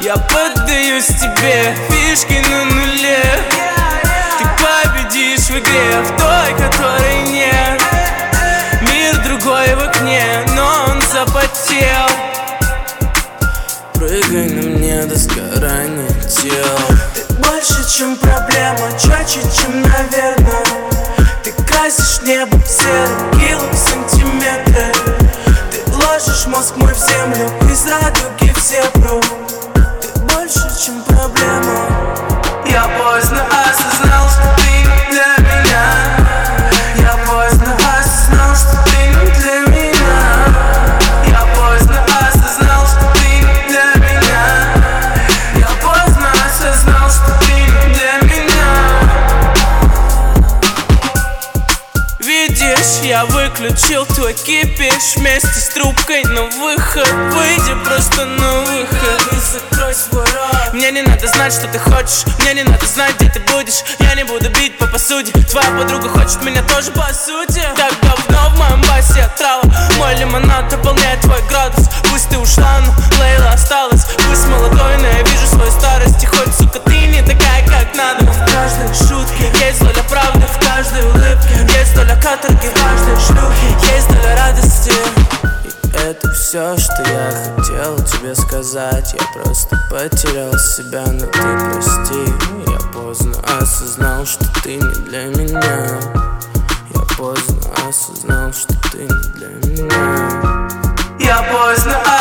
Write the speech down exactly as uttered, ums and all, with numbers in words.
Я поддаюсь тебе, фишки на нуле. Ты победишь в игре, в той, которой нет. Мир другой в окне, но он запотел. Прыгай на мне до сгорания тел. Ты больше, чем проблема, чётче, чем наверное. Ты красишь небо серым, килом сантиметры. Ты ложишь мозг мой в землю, из радуги все пру. Ты больше, чем проблема. Я поздно осознал, что ты не для меня. Я поздно осознал, что ты не для меня. Я поздно осознал, что ты не для меня. Я поздно осознал, что ты не для меня. Видишь, я выключил твой кипиш вместе с трубкой на выход. Выйди просто на выход И закрой свой рот. Мне не надо знать, что ты хочешь. Мне не надо знать, где ты будешь. Я не буду бить по посуде. Твоя подруга хочет меня тоже по сути. Так давно в моем басе отрава. Мой лимонад дополняет твой градус. Пусть ты ушла, но Лейла осталась. Пусть молодой, но я вижу свою старость. И хоть, сука, ты не такая, как надо. В каждой шутке есть доля правды, в каждой улыбке есть доля каторги, в каждой шлюхе есть доля радости. И это все, что я хотел тебе сказать. Я просто потерял себя, но ты прости. Я поздно осознал, что ты не для меня. Я поздно осознал, что ты не для меня. Я поздно